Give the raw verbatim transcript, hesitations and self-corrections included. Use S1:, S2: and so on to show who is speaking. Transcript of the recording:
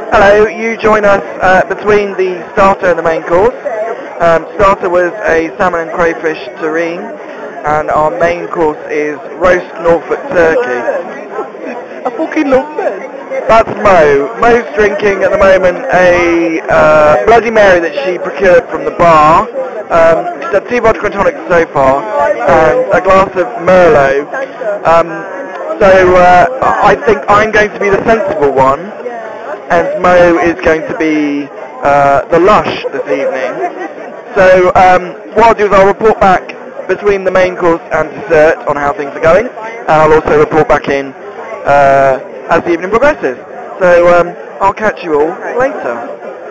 S1: Hello, you join us uh, between the starter and the main course. Um, starter was a salmon and crayfish terrine, and our main course is roast Norfolk turkey.
S2: I fucking love that.
S1: That's Mo. Mo's drinking at the moment a uh, Bloody Mary that she procured from the bar. Um, she's had two vodka and tonics so far, and a glass of Merlot. Um, so uh, I think I'm going to be the sensible one, and Mo is going to be uh, the lush this evening. So um, what I'll do is I'll report back between the main course and dessert on how things are going, and I'll also report back in uh, as the evening progresses. So um, I'll catch you all later.